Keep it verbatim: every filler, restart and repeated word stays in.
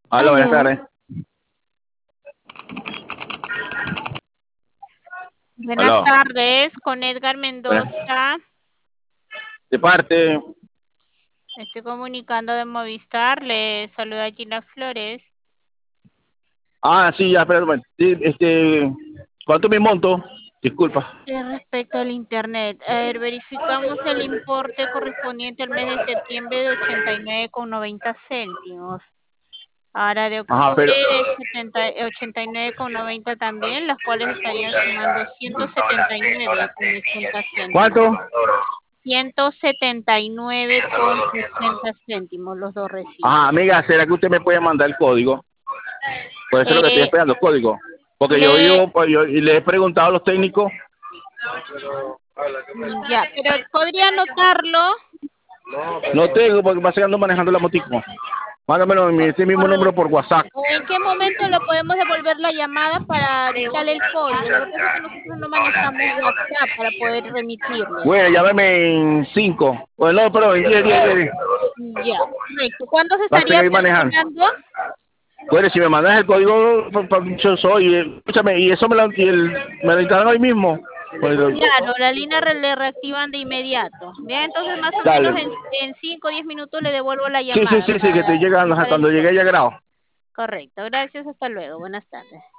Hola, buenas Aló, tardes. buenas Hola, tardes, con Edgar buenas. Mendoza. De parte. Me estoy comunicando de Movistar. Le saluda Gina Flores. Ah, sí, ya, espera un momento. Sí, este, ¿cuánto me monto? Disculpa. Eh, Respecto al Internet, a ver, verificamos el importe correspondiente al mes de septiembre de ochenta y nueve con noventa céntimos. Ahora de Ajá, octubre pero, de setenta, ochenta y nueve con noventa también, las cuales estarían sumando ciento setenta y nueve con ochenta céntimos. ¿cuánto? ciento setenta y nueve con ochenta céntimos los dos recibos. Ajá, amiga, ¿será que usted me puede mandar el código? Pues eso es lo que estoy Eh, esperando, el código. Porque yo le, vivo, pues yo y le he preguntado a los técnicos. ya, pero podría anotarlo. No tengo, porque pasa que ando manejando la motico. Mándamelo en mi- este mismo Por, número por WhatsApp. ¿O en qué momento le podemos devolver la llamada para dictarle el código? Lo que pasa es que nosotros no manejamos WhatsApp para poder remitirle. Bueno, llámeme en cinco. Bueno, no, pero en diez, diez, diez. Ya, correcto. ¿Cuándo se Pasa que estaría ahí manejan. perfilando? Bueno, si me mandas el código, pa- pa- yo soy, eh, escúchame, y eso me lo, y el, me lo instalan hoy mismo. Pues, lo- Claro, la línea re- le reactivan de inmediato. Bien, entonces más o menos dale. en, en cinco o diez minutos le devuelvo la Sí, sí, llamada sí, sí, que para estoy llegando, ajá, indicar el cuando llegue ya código. grado. Correcto, gracias, hasta luego, buenas tardes.